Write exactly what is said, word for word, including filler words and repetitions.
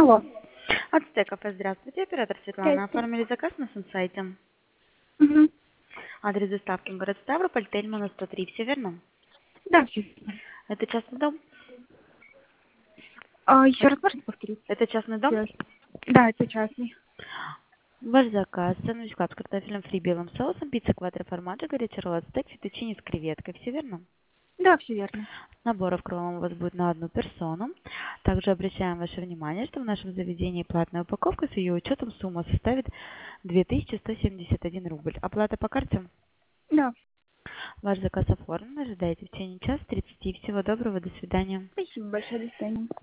Алло. Ацтек кафе, здравствуйте, оператор Светлана. Здрасте. Оформили заказ на сайте. Угу. Адрес доставки город Ставрополь, Тельмана, сто три, все верно? Да, все. Это частный дом? А, еще Это, раз можете повторить? это частный дом? Связь. Да, это частный. Ваш заказ, сэндвич с картофелем фри белым соусом, пицца квадро формаджо, горячий ролл ацтек, фетучини с креветкой, все верно? Да, все верно. Наборов кроллом у вас будет на одну персону. Также обращаем ваше внимание, что в нашем заведении платная упаковка, с ее учетом сумма составит две тысячи сто семьдесят один рубль. Оплата по карте? Да. Ваш заказ оформлен. Ожидайте в течение часа тридцати. Всего доброго. До свидания. Спасибо большое. До свидания.